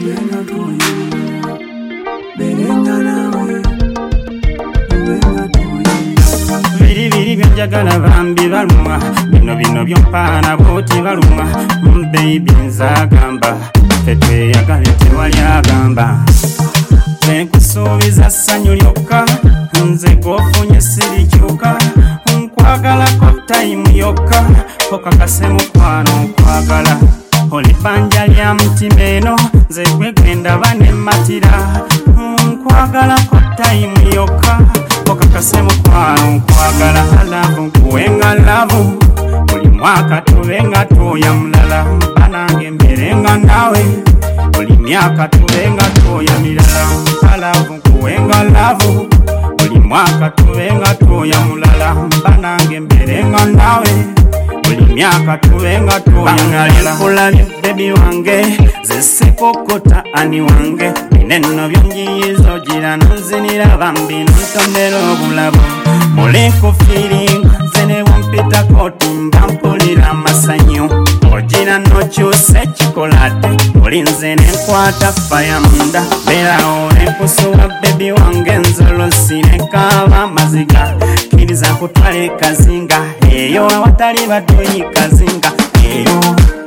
Biri byenjagala bambi balumwa bino byompaana booti balumwa baby nzagamba tetweyagale tewali agamba nkusuubiza ssanyu lyokka nze gofunye sirikyuka nkwagalako tayimu yokka okakase mukwano nkwagala oli bbanja lya mutima eno nze gwegenda banemmatira nkwagalako tayimu yokka okakase mukwano nkwagala alavu nkuwenga lavu buli mwaka tubenga tuya mulala banange mberenga nawe buli myaka tubenga tuya mirala alavu nkuwenga lavu buli mwaka tubenga tuya mulala banange mberenga nawe buli myaka tubenga tuya mirala kulabye bebi wange zesekokota ani wange bineno byonjiyizo gira nonzinira bambi nontondera obulabo muleko feeling zene wampita koti mbampulira amasanyu ogira nokyuse kikolate olinze nenkwata faya munda berawo enkusuwa bebi wange enzolosi nekaba maziga kiriza kutwale kazinga eyo awatali badoyi kazinga eyo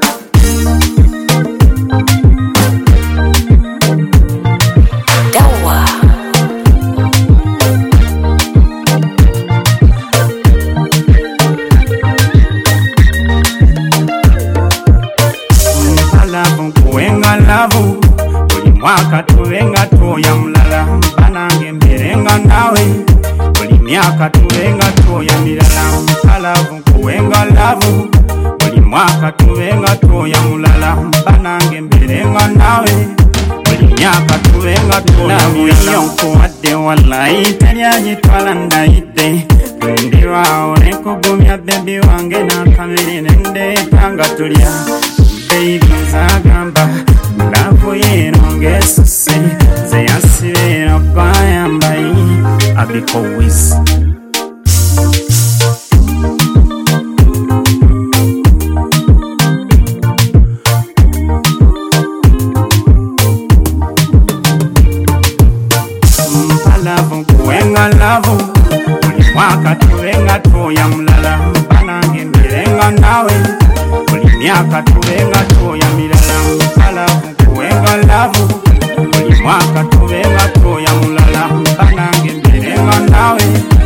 lavu buli mwaka tubenga tuya mulala banange mberenga nawe buli myaka tubenga tuya mirala alavu nkuwenga lavu buli mwaka tubenga tuya mulala banange mberenga nawe buli myaka tubenga tuya mirala nkuwadde wallahi teryagitwala ndayidde ndirwawo nekugumya bebi wange nakamere nendeetanga tulya baby nzagamba lavu yeno ngesuse ze yasibera bayambayi abiko wiz mpalavu kuwenga lavu buli mwaka tubenga tuya mulala banange mberenga nawe buli myaka tubenga tuya mirala alavu kuwenga lavu buli mwaka tubenga tuya mulala banange mberenga nawe